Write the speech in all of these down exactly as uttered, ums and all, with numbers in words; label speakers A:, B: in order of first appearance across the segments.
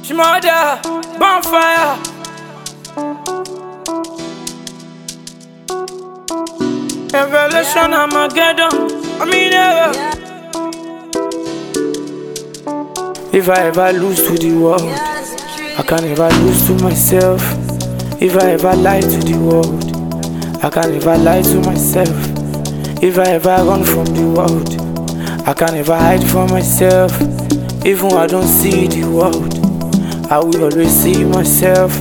A: Shmurda, bonfire. Revelation, Armageddon. I mean, ever. If I ever lose to the world, I can never lose to myself. If I ever lie to the world, I can never lie to myself. If I ever run from the world, I can never hide from myself. Even when I don't see the world, I will always see myself.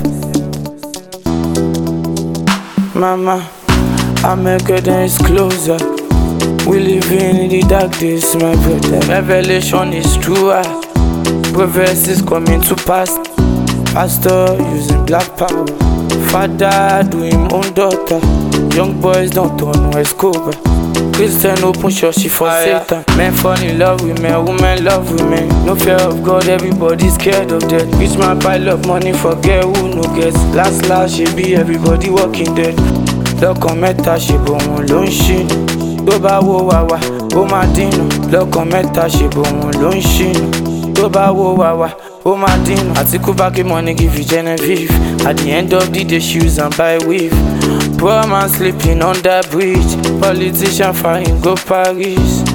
A: Mama, Armageddon is closer. We live in the dark days, my brother. Revelation is truer. Prophecies coming to pass. Pastor using black power. Father do him own daughter. Young boys don't turn West Cobra. Christian open church for Satan. Men fall in love with men, women love women. No fear of God, everybody scared of death. Rich man pile up money, forget who no gets. Last last she be everybody walking dead. Lọ́kàn mẹ́ta ṣe bò wọ́n ló ń ṣìnà. Tó bá wo wàwà, ó máa dínà. Lọ́kàn mẹ́ta ṣe bò wọ́n ló ń ṣìnà. Tó bá wo wàwà, ó máa dínà. Àtíkú bá kí money give you Genevieve. At the end of the day, shoes and buy weave. Poor man sleeping on that bridge. Politician flying go Paris.